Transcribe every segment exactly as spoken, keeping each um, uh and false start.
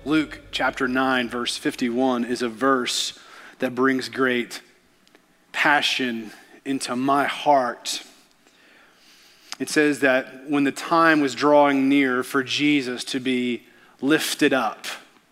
Luke chapter nine, verse fifty-one is a verse that brings great passion into my heart. It says that when the time was drawing near for Jesus to be lifted up,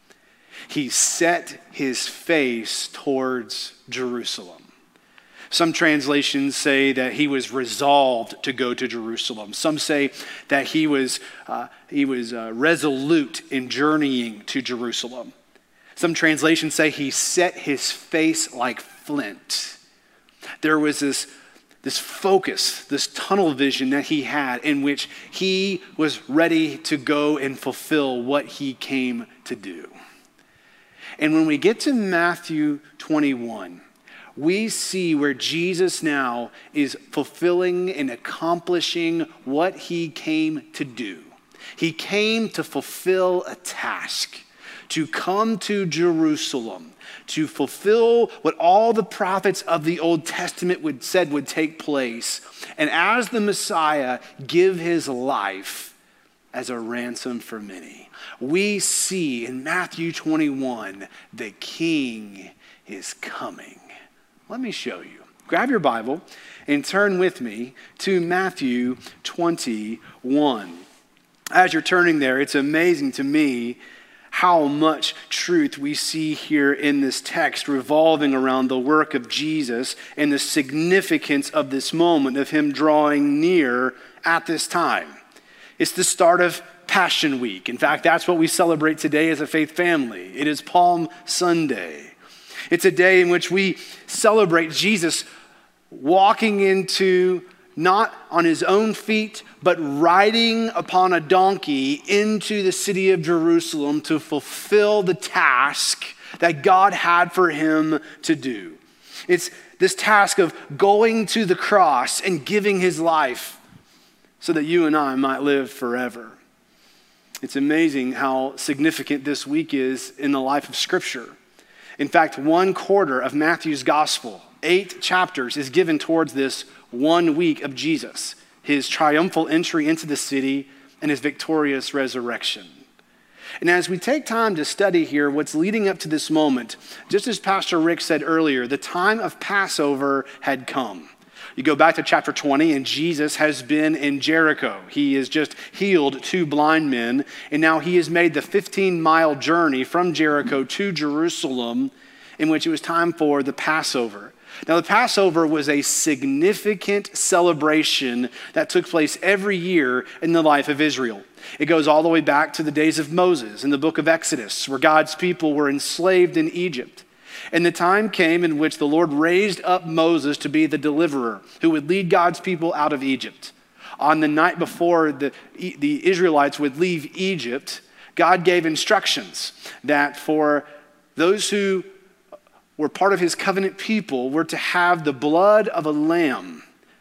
he set his face towards Jerusalem. Some translations say that he was resolved to go to Jerusalem. Some say that he was uh, he was uh, resolute in journeying to Jerusalem. Some translations say he set his face like flint. There was this, this focus, this tunnel vision that he had in which he was ready to go and fulfill what he came to do. And when we get to Matthew twenty-one, we see where Jesus now is fulfilling and accomplishing what he came to do. He came to fulfill a task, to come to Jerusalem, to fulfill what all the prophets of the Old Testament would said would take place, and as the Messiah, give his life as a ransom for many. We see in Matthew twenty-one, the King is coming. Let me show you. Grab your Bible and turn with me to Matthew twenty-one. As you're turning there, it's amazing to me how much truth we see here in this text revolving around the work of Jesus and the significance of this moment of him drawing near at this time. It's the start of Passion Week. In fact, that's what we celebrate today as a faith family. It is Palm Sunday. It's a day in which we celebrate Jesus walking into, not on his own feet, but riding upon a donkey into the city of Jerusalem to fulfill the task that God had for him to do. It's this task of going to the cross and giving his life so that you and I might live forever. It's amazing how significant this week is in the life of Scripture. In fact, one quarter of Matthew's gospel, eight chapters, is given towards this one week of Jesus, his triumphal entry into the city and his victorious resurrection. And as we take time to study here what's leading up to this moment, just as Pastor Rick said earlier, the time of Passover had come. You go back to chapter twenty, and Jesus has been in Jericho. He has just healed two blind men, and now he has made the fifteen-mile journey from Jericho to Jerusalem, in which it was time for the Passover. Now, the Passover was a significant celebration that took place every year in the life of Israel. It goes all the way back to the days of Moses in the book of Exodus, where God's people were enslaved in Egypt. And the time came in which the Lord raised up Moses to be the deliverer who would lead God's people out of Egypt. On the night before the, the Israelites would leave Egypt, God gave instructions that for those who were part of his covenant people were to have the blood of a lamb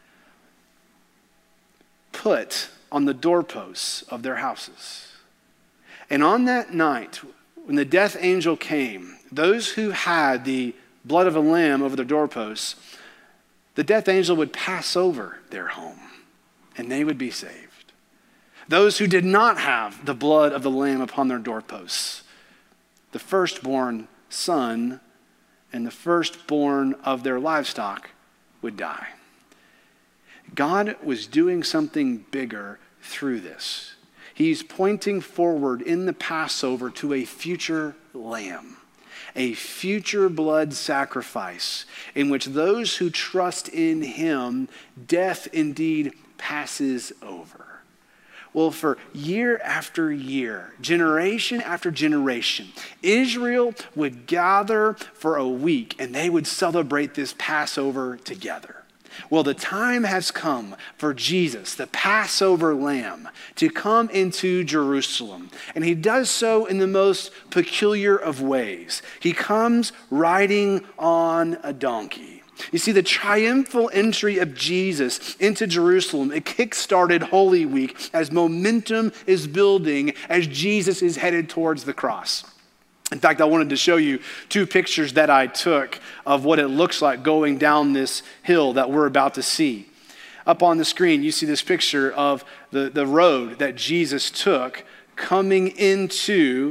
put on the doorposts of their houses. And on that night, when the death angel came, those who had the blood of a lamb over their doorposts, the death angel would pass over their home and they would be saved. Those who did not have the blood of the lamb upon their doorposts, the firstborn son and the firstborn of their livestock would die. God was doing something bigger through this. He's pointing forward in the Passover to a future lamb, a future blood sacrifice in which those who trust in him, death indeed passes over. Well, for year after year, generation after generation, Israel would gather for a week and they would celebrate this Passover together. Well, the time has come for Jesus, the Passover lamb, to come into Jerusalem. And he does so in the most peculiar of ways. He comes riding on a donkey. You see, the triumphal entry of Jesus into Jerusalem, it kick-started Holy Week as momentum is building as Jesus is headed towards the cross. In fact, I wanted to show you two pictures that I took of what it looks like going down this hill that we're about to see. Up on the screen, you see this picture of the, the road that Jesus took coming into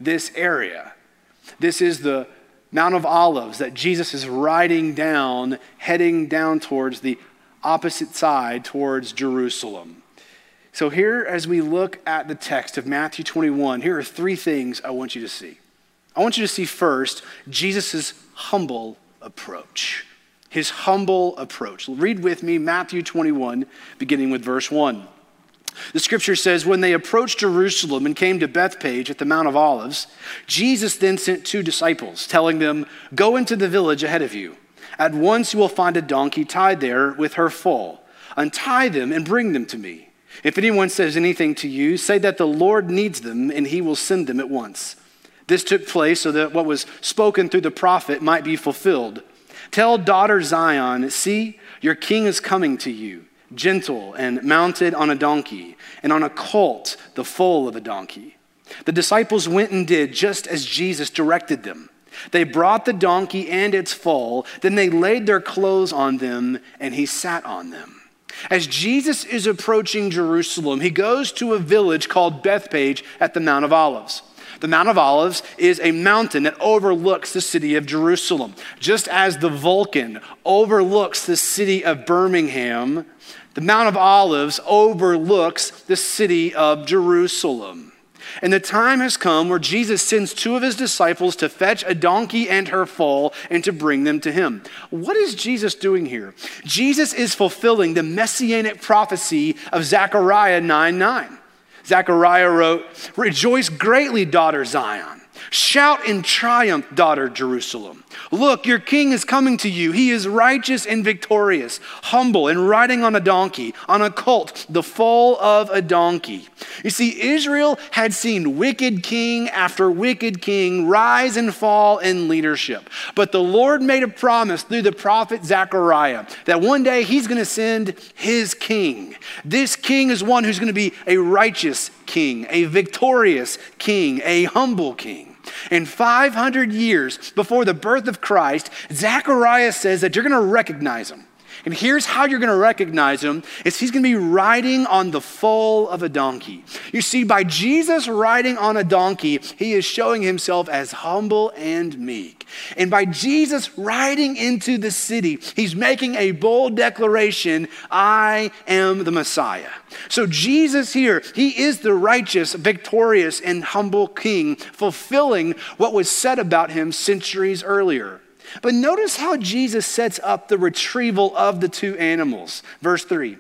this area. This is the Mount of Olives that Jesus is riding down, heading down towards the opposite side, towards Jerusalem. So here, as we look at the text of Matthew twenty-one, here are three things I want you to see. I want you to see first, Jesus' humble approach. His humble approach. Read with me Matthew twenty-one, beginning with verse one. The scripture says, when they approached Jerusalem and came to Bethphage at the Mount of Olives, Jesus then sent two disciples, telling them, go into the village ahead of you. At once you will find a donkey tied there with her foal. Untie them and bring them to me. If anyone says anything to you, say that the Lord needs them and he will send them at once. This took place so that what was spoken through the prophet might be fulfilled. Tell daughter Zion, see, your king is coming to you, gentle and mounted on a donkey, and on a colt, the foal of a donkey. The disciples went and did just as Jesus directed them. They brought the donkey and its foal, then they laid their clothes on them, and he sat on them. As Jesus is approaching Jerusalem, he goes to a village called Bethphage at the Mount of Olives. The Mount of Olives is a mountain that overlooks the city of Jerusalem. Just as the Vulcan overlooks the city of Birmingham, the Mount of Olives overlooks the city of Jerusalem. And the time has come where Jesus sends two of his disciples to fetch a donkey and her foal and to bring them to him. What is Jesus doing here? Jesus is fulfilling the messianic prophecy of Zechariah nine nine. Zechariah wrote, rejoice greatly, daughter Zion. Shout in triumph, daughter Jerusalem. Look, your king is coming to you. He is righteous and victorious, humble and riding on a donkey, on a colt, the foal of a donkey. You see, Israel had seen wicked king after wicked king rise and fall in leadership. But the Lord made a promise through the prophet Zechariah that one day he's going to send his king. This king is one who's going to be a righteous king, a victorious king, a humble king. And five hundred years before the birth of Christ, Zechariah says that you're going to recognize him. And here's how you're going to recognize him, is he's going to be riding on the foal of a donkey. You see, by Jesus riding on a donkey, he is showing himself as humble and meek. And by Jesus riding into the city, he's making a bold declaration, I am the Messiah. So Jesus here, he is the righteous, victorious, and humble king, fulfilling what was said about him centuries earlier. But notice how Jesus sets up the retrieval of the two animals. Verse three.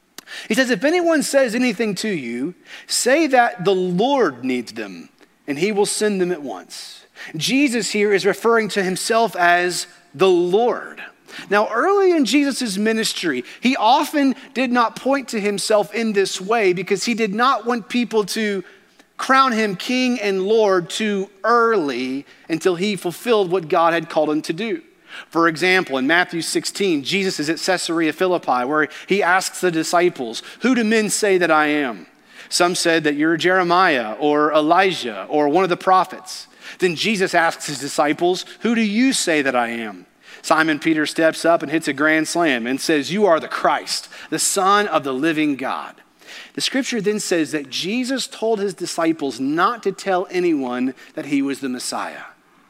He says, if anyone says anything to you, say that the Lord needs them, and he will send them at once. Jesus here is referring to himself as the Lord. Now, early in Jesus' ministry, he often did not point to himself in this way because he did not want people to crown him king and Lord too early until he fulfilled what God had called him to do. For example, in Matthew sixteen, Jesus is at Caesarea Philippi where he asks the disciples, who do men say that I am? Some said that you're Jeremiah or Elijah or one of the prophets. Then Jesus asks his disciples, who do you say that I am? Simon Peter steps up and hits a grand slam and says, you are the Christ, the Son of the living God. The scripture then says that Jesus told his disciples not to tell anyone that he was the Messiah.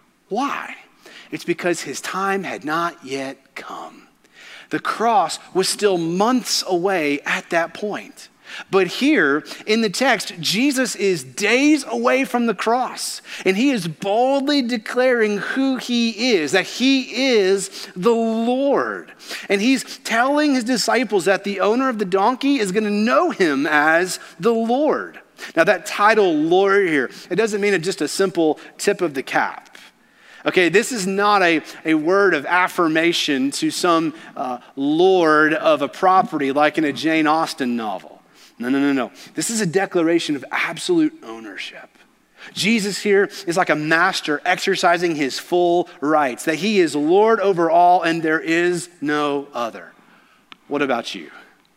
Why? It's because his time had not yet come. The cross was still months away at that point. But here in the text, Jesus is days away from the cross, and he is boldly declaring who he is, that he is the Lord. And he's telling his disciples that the owner of the donkey is going to know him as the Lord. Now that title, Lord, here, it doesn't mean it's just a simple tip of the cap. Okay, this is not a, a word of affirmation to some uh, lord of a property like in a Jane Austen novel. No, no, no, no. This is a declaration of absolute ownership. Jesus here is like a master exercising his full rights, that he is Lord over all and there is no other. What about you?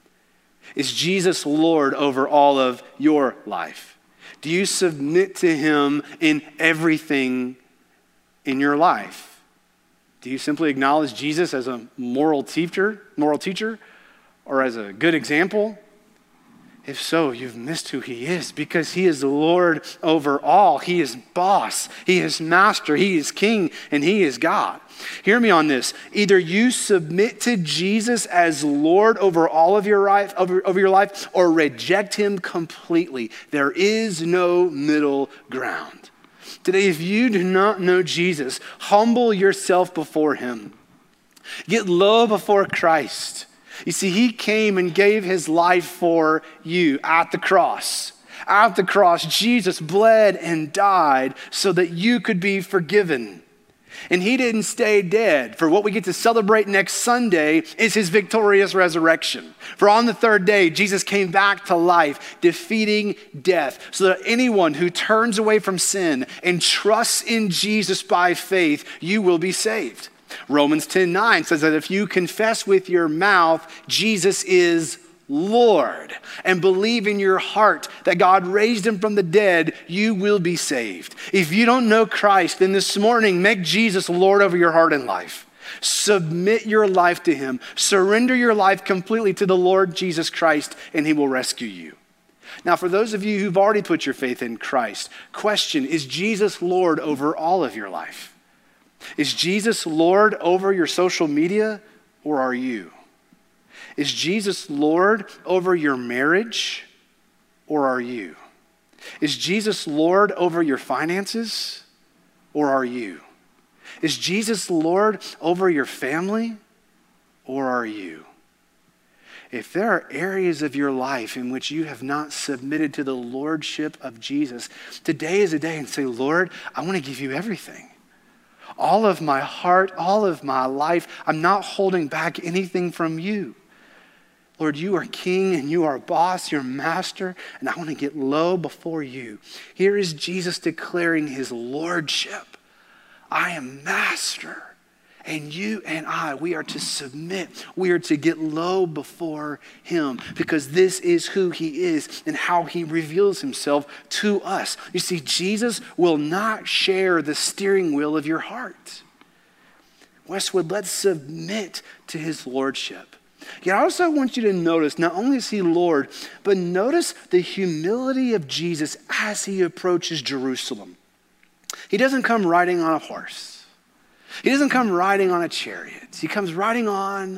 Is Jesus Lord over all of your life? Do you submit to him in everything in your life? Do you simply acknowledge Jesus as a moral teacher, moral teacher, or as a good example? If so, you've missed who he is, because he is the Lord over all. He is boss, he is master, he is king, and he is God. Hear me on this. Either you submit to Jesus as Lord over all of your life, over, over your life, or reject him completely. There is no middle ground. Today, if you do not know Jesus, humble yourself before him. Get low before Christ. You see, he came and gave his life for you at the cross. At the cross, Jesus bled and died so that you could be forgiven. And he didn't stay dead. For what we get to celebrate next Sunday is his victorious resurrection. For on the third day, Jesus came back to life, defeating death, so that anyone who turns away from sin and trusts in Jesus by faith, you will be saved. Romans ten nine says that if you confess with your mouth Jesus is Lord and believe in your heart that God raised him from the dead, you will be saved. If you don't know Christ, then this morning, make Jesus Lord over your heart and life. Submit your life to him. Surrender your life completely to the Lord Jesus Christ, and he will rescue you. Now, for those of you who've already put your faith in Christ, question, is Jesus Lord over all of your life? Is Jesus Lord over your social media, or are you? Is Jesus Lord over your marriage, or are you? Is Jesus Lord over your finances, or are you? Is Jesus Lord over your family, or are you? If there are areas of your life in which you have not submitted to the lordship of Jesus, today is a day and say, Lord, I want to give you everything. All of my heart, all of my life. I'm not holding back anything from you. Lord, you are king and you are boss, you're master, and I want to get low before you. Here is Jesus declaring his lordship. I am master, and you and I, we are to submit. We are to get low before him, because this is who he is and how he reveals himself to us. You see, Jesus will not share the steering wheel of your heart. Westwood, let's submit to his lordship. Yet I also want you to notice, not only is he Lord, but notice the humility of Jesus as he approaches Jerusalem. He doesn't come riding on a horse. He doesn't come riding on a chariot. He comes riding on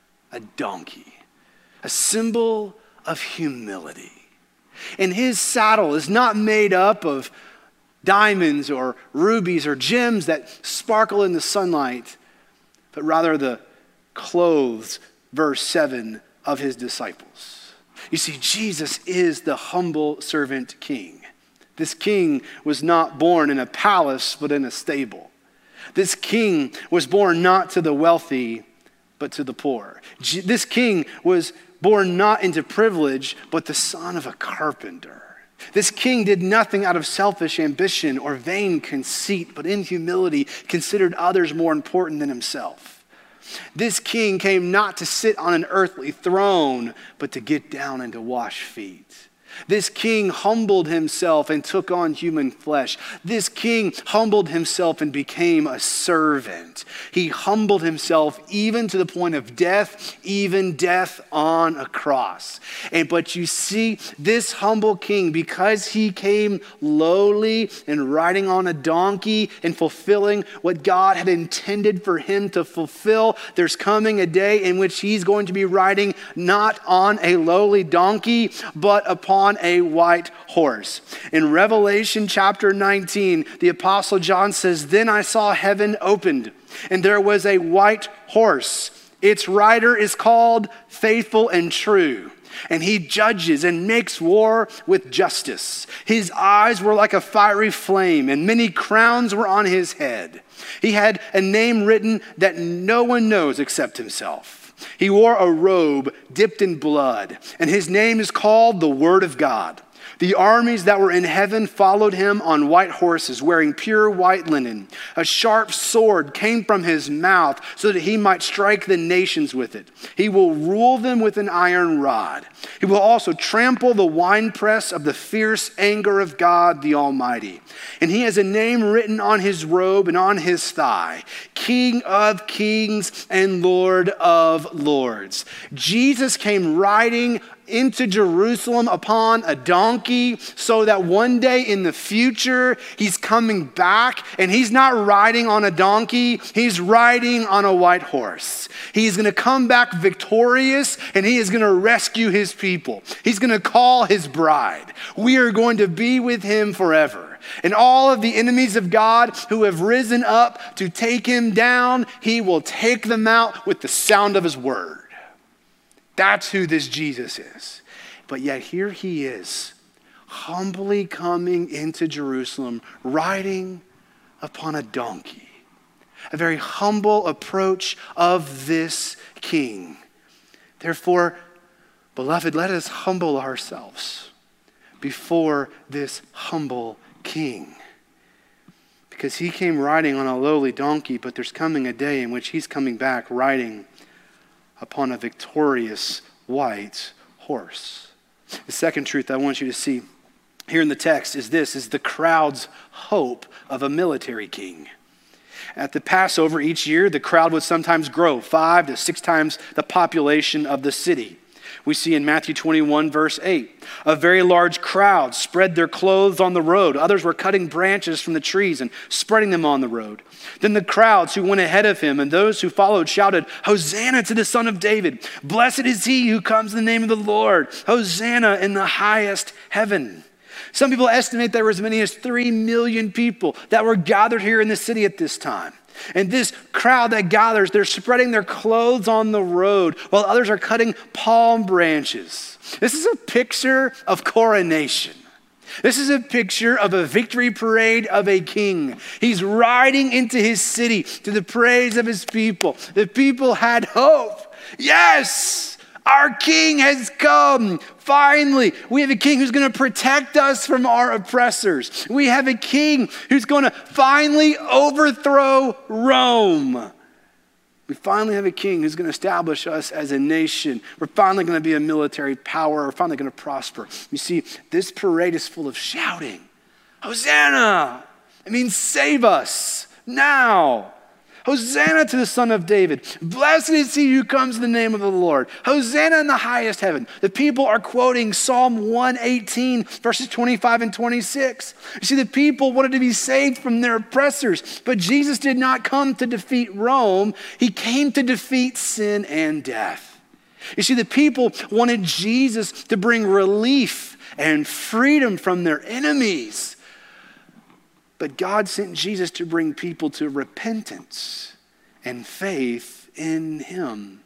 a donkey, a symbol of humility. And his saddle is not made up of diamonds or rubies or gems that sparkle in the sunlight, but rather the clothes, verse seven, of his disciples. You see, Jesus is the humble servant king. This king was not born in a palace, but in a stable. This king was born not to the wealthy, but to the poor. This king was born not into privilege, but the son of a carpenter. This king did nothing out of selfish ambition or vain conceit, but in humility considered others more important than himself. This king came not to sit on an earthly throne, but to get down and to wash feet. This king humbled himself and took on human flesh. This king humbled himself and became a servant. He humbled himself even to the point of death, even death on a cross. And but you see, this humble king, because he came lowly and riding on a donkey and fulfilling what God had intended for him to fulfill, there's coming a day in which he's going to be riding not on a lowly donkey, but upon a white horse. In Revelation chapter nineteen, the Apostle John says, "Then I saw heaven opened, and there was a white horse. Its rider is called Faithful and True, and he judges and makes war with justice. His eyes were like a fiery flame, and many crowns were on his head. He had a name written that no one knows except himself. He wore a robe dipped in blood, and his name is called the Word of God. The armies that were in heaven followed him on white horses, wearing pure white linen. A sharp sword came from his mouth so that he might strike the nations with it. He will rule them with an iron rod. He will also trample the winepress of the fierce anger of God the Almighty. And he has a name written on his robe and on his thigh, King of Kings and Lord of Lords. Jesus came riding into Jerusalem upon a donkey so that one day in the future he's coming back and he's not riding on a donkey, he's riding on a white horse. He's going to come back victorious and he is going to rescue his people. He's going to call his bride. We are going to be with him forever. And all of the enemies of God who have risen up to take him down, he will take them out with the sound of his word. That's who this Jesus is. But yet here he is, humbly coming into Jerusalem, riding upon a donkey. A very humble approach of this king. Therefore, beloved, let us humble ourselves before this humble king. Because he came riding on a lowly donkey, but there's coming a day in which he's coming back riding upon a victorious white horse. The second truth I want you to see here in the text is this, is the crowd's hope of a military king. At the Passover each year, the crowd would sometimes grow five to six times the population of the city. We see in Matthew twenty-one, verse eight, a very large crowd spread their clothes on the road. Others were cutting branches from the trees and spreading them on the road. Then the crowds who went ahead of him and those who followed shouted, Hosanna to the Son of David. Blessed is he who comes in the name of the Lord. Hosanna in the highest heaven. Some people estimate there were as many as three million people that were gathered here in the city at this time. And this crowd that gathers, they're spreading their clothes on the road while others are cutting palm branches. This is a picture of coronation. This is a picture of a victory parade of a king. He's riding into his city to the praise of his people. The people had hope. Yes, our king has come. Finally, we have a king who's going to protect us from our oppressors. We have a king who's going to finally overthrow Rome. We finally have a king who's going to establish us as a nation. We're finally going to be a military power. We're finally going to prosper. You see, this parade is full of shouting. Hosanna! It means save us now. Hosanna to the Son of David. Blessed is he who comes in the name of the Lord. Hosanna in the highest heaven. The people are quoting Psalm one eighteen, verses twenty-five and twenty-six. You see, the people wanted to be saved from their oppressors, but Jesus did not come to defeat Rome. He came to defeat sin and death. You see, the people wanted Jesus to bring relief and freedom from their enemies. But God sent Jesus to bring people to repentance and faith in him.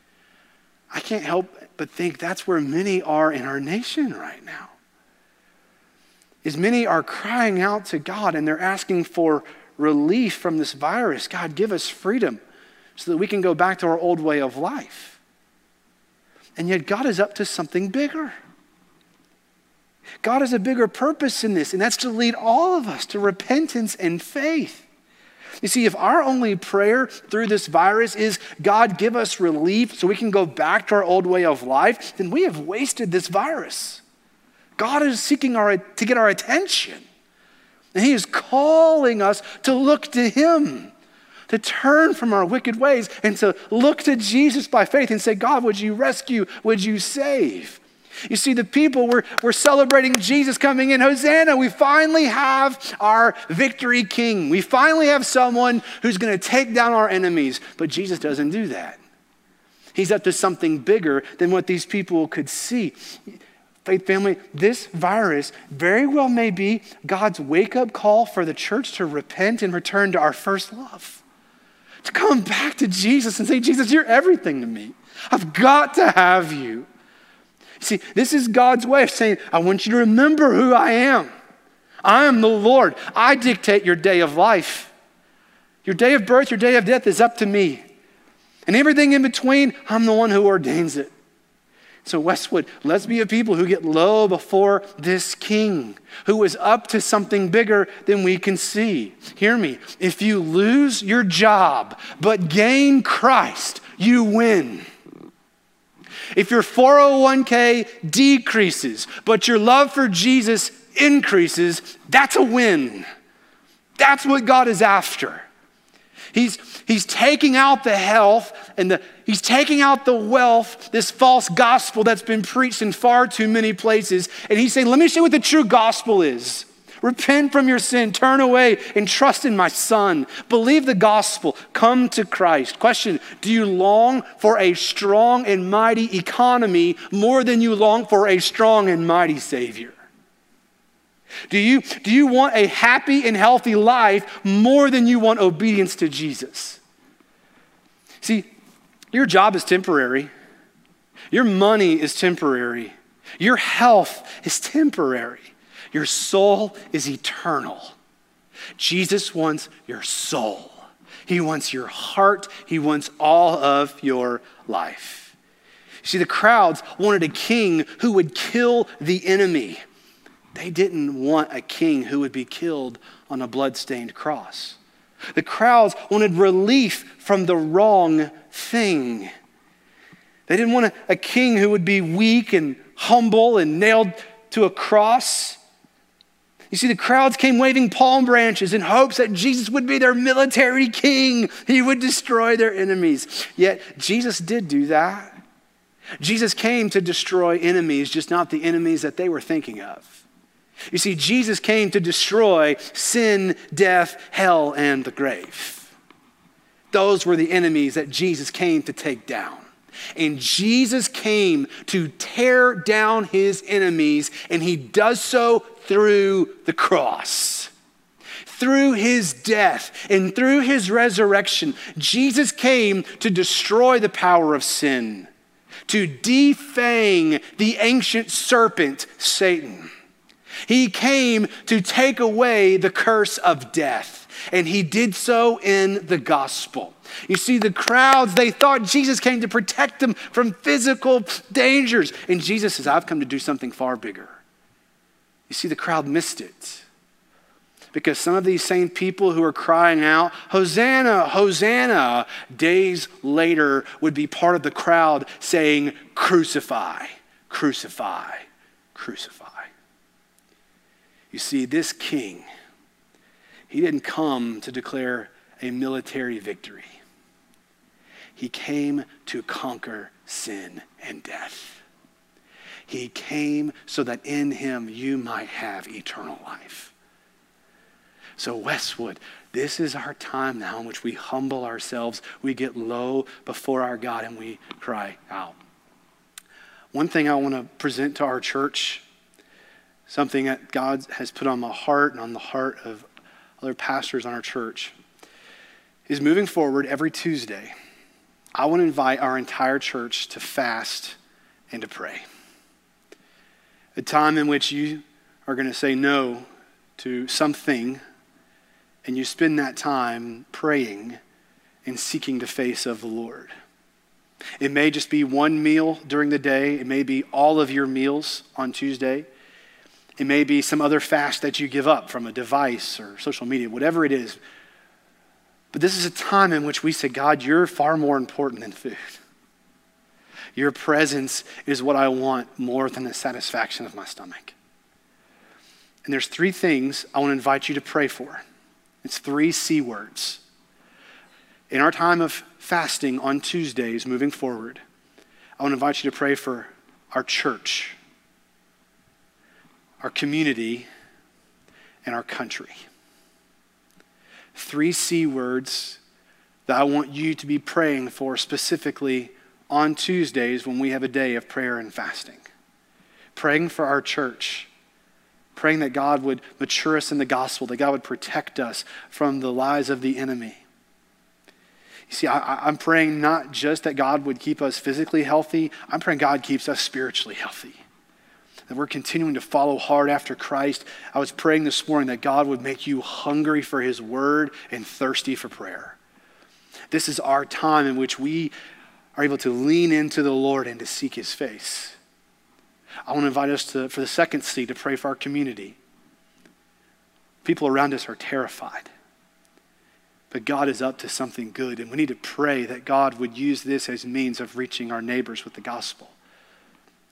I can't help but think that's where many are in our nation right now. Is many are crying out to God and they're asking for relief from this virus. God, give us freedom so that we can go back to our old way of life. And yet God is up to something bigger. God has a bigger purpose in this, and that's to lead all of us to repentance and faith. You see, if our only prayer through this virus is, God, give us relief so we can go back to our old way of life, then we have wasted this virus. God is seeking our, to get our attention, and he is calling us to look to him, to turn from our wicked ways and to look to Jesus by faith and say, God, would you rescue? Would you save? You see, the people were, were celebrating Jesus coming in. Hosanna, we finally have our victory king. We finally have someone who's going to take down our enemies. But Jesus doesn't do that. He's up to something bigger than what these people could see. Faith family, this virus very well may be God's wake-up call for the church to repent and return to our first love. To come back to Jesus and say, Jesus, you're everything to me. I've got to have you. See, this is God's way of saying, I want you to remember who I am. I am the Lord. I dictate your day of life. Your day of birth, your day of death is up to me. And everything in between, I'm the one who ordains it. So Westwood, let's be a people who get low before this king, who is up to something bigger than we can see. Hear me. If you lose your job but gain Christ, you win. If your four oh one k decreases, but your love for Jesus increases, that's a win. That's what God is after. He's, he's taking out the health and the, he's taking out the wealth, this false gospel that's been preached in far too many places. And he's saying, let me show you what the true gospel is. Repent from your sin, turn away and trust in my son. Believe the gospel, come to Christ. Question, do you long for a strong and mighty economy more than you long for a strong and mighty Savior? Do you, do you want a happy and healthy life more than you want obedience to Jesus? See, your job is temporary. Your money is temporary. Your health is temporary. Your soul is eternal. Jesus wants your soul. He wants your heart. He wants all of your life. See, the crowds wanted a king who would kill the enemy. They didn't want a king who would be killed on a bloodstained cross. The crowds wanted relief from the wrong thing. They didn't want a, a king who would be weak and humble and nailed to a cross. You see, the crowds came waving palm branches in hopes that Jesus would be their military king. He would destroy their enemies. Yet Jesus did do that. Jesus came to destroy enemies, just not the enemies that they were thinking of. You see, Jesus came to destroy sin, death, hell, and the grave. Those were the enemies that Jesus came to take down. And Jesus came to tear down his enemies, and he does so through the cross. Through his death and through his resurrection, Jesus came to destroy the power of sin, to defang the ancient serpent, Satan. He came to take away the curse of death, and he did so in the gospel. You see, the crowds, they thought Jesus came to protect them from physical dangers. And Jesus says, I've come to do something far bigger. You see, the crowd missed it. Because some of these same people who are crying out, Hosanna, Hosanna, days later would be part of the crowd saying, crucify, crucify, crucify. You see, this king, he didn't come to declare a military victory. He came to conquer sin and death. He came so that in him you might have eternal life. So Westwood, this is our time now in which we humble ourselves, we get low before our God, and we cry out. One thing I want to present to our church, something that God has put on my heart and on the heart of other pastors on our church, is moving forward every Tuesday, I want to invite our entire church to fast and to pray. A time in which you are going to say no to something, and you spend that time praying and seeking the face of the Lord. It may just be one meal during the day. It may be all of your meals on Tuesday. It may be some other fast that you give up from a device or social media, whatever it is. But this is a time in which we say, God, you're far more important than food. Your presence is what I want more than the satisfaction of my stomach. And there's three things I want to invite you to pray for. It's three C words. In our time of fasting on Tuesdays moving forward, I want to invite you to pray for our church, our community, and our country. Three C words that I want you to be praying for specifically on Tuesdays when we have a day of prayer and fasting. Praying for our church. Praying that God would mature us in the gospel, that God would protect us from the lies of the enemy. You see, I, I'm praying not just that God would keep us physically healthy, I'm praying God keeps us spiritually healthy. That we're continuing to follow hard after Christ. I was praying this morning that God would make you hungry for his word and thirsty for prayer. This is our time in which we are able to lean into the Lord and to seek his face. I want to invite us to, for the second C, to pray for our community. People around us are terrified. But God is up to something good, and we need to pray that God would use this as means of reaching our neighbors with the gospel.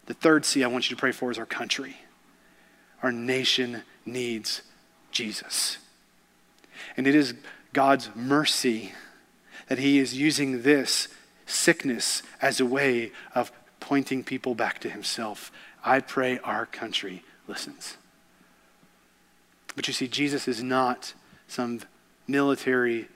The third C I want you to pray for is our country. Our nation needs Jesus. And it is God's mercy that he is using this sickness as a way of pointing people back to himself. I pray our country listens. But you see, Jesus is not some military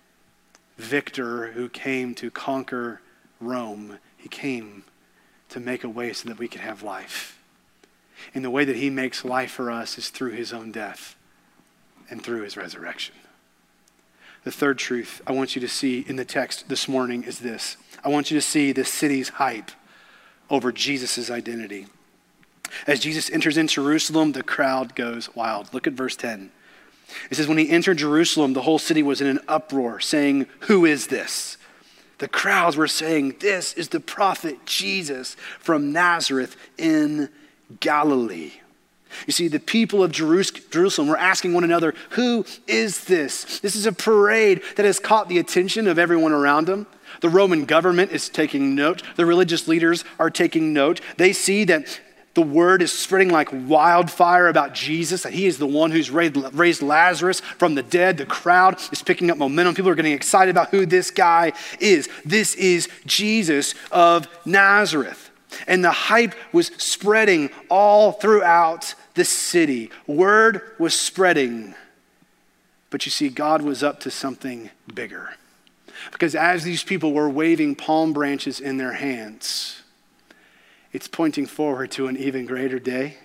victor who came to conquer Rome. He came to make a way so that we could have life. And the way that he makes life for us is through his own death and through his resurrection. The third truth I want you to see in the text this morning is this. I want you to see the city's hype over Jesus' identity. As Jesus enters in Jerusalem, the crowd goes wild. Look at verse ten. It says, when he entered Jerusalem, the whole city was in an uproar, saying, who is this? The crowds were saying, this is the prophet Jesus from Nazareth in Galilee. You see, the people of Jerusalem were asking one another, who is this? This is a parade that has caught the attention of everyone around them. The Roman government is taking note. The religious leaders are taking note. They see that the word is spreading like wildfire about Jesus, that he is the one who's raised Lazarus from the dead. The crowd is picking up momentum. People are getting excited about who this guy is. This is Jesus of Nazareth. And the hype was spreading all throughout the city. Word was spreading. But you see, God was up to something bigger. Because as these people were waving palm branches in their hands, it's pointing forward to an even greater day.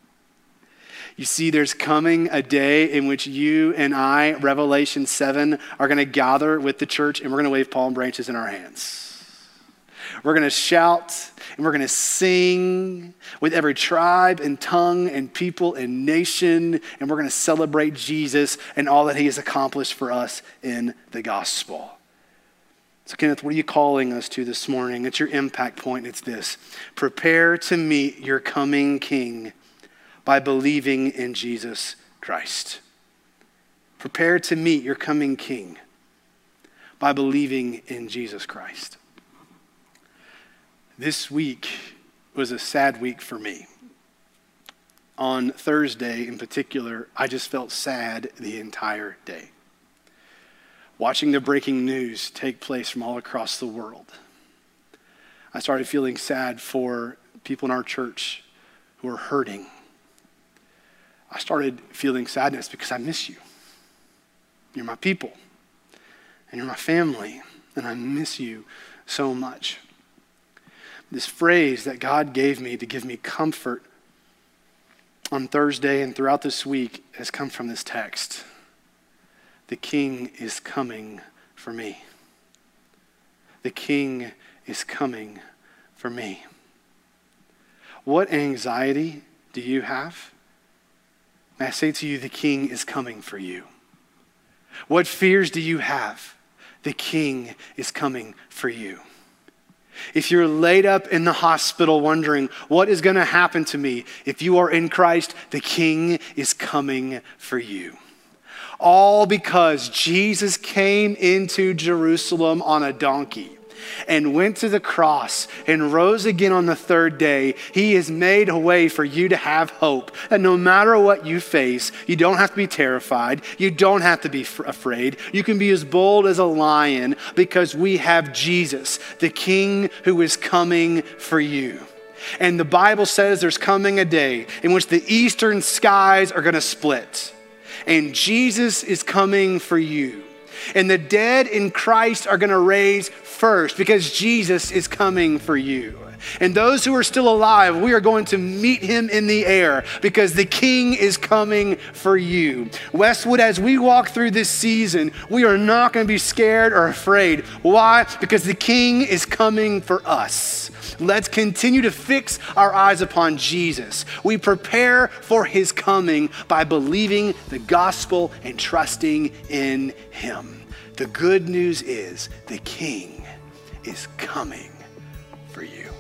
You see, there's coming a day in which you and I, Revelation seven, are going to gather with the church and we're going to wave palm branches in our hands. We're going to shout and we're going to sing with every tribe and tongue and people and nation, and we're going to celebrate Jesus and all that he has accomplished for us in the gospel. So Kenneth, what are you calling us to this morning? It's your impact point. It's this. Prepare to meet your coming King by believing in Jesus Christ. Prepare to meet your coming King by believing in Jesus Christ. This week was a sad week for me. On Thursday in particular, I just felt sad the entire day. Watching the breaking news take place from all across the world, I started feeling sad for people in our church who are hurting. I started feeling sadness because I miss you. You're my people, and you're my family, and I miss you so much. This phrase that God gave me to give me comfort on Thursday and throughout this week has come from this text. The King is coming for me. The King is coming for me. What anxiety do you have? May I say to you, the King is coming for you. What fears do you have? The King is coming for you. If you're laid up in the hospital wondering, what is going to happen to me? If you are in Christ, the King is coming for you. All because Jesus came into Jerusalem on a donkey and went to the cross and rose again on the third day. He has made a way for you to have hope. And no matter what you face, you don't have to be terrified. You don't have to be f- afraid. You can be as bold as a lion because we have Jesus, the King who is coming for you. And the Bible says there's coming a day in which the eastern skies are going to split. And Jesus is coming for you. And the dead in Christ are going to raise first because Jesus is coming for you. And those who are still alive, we are going to meet him in the air because the King is coming for you. Westwood, as we walk through this season, we are not going to be scared or afraid. Why? Because the King is coming for us. Let's continue to fix our eyes upon Jesus. We prepare for his coming by believing the gospel and trusting in him. The good news is the King is coming for you.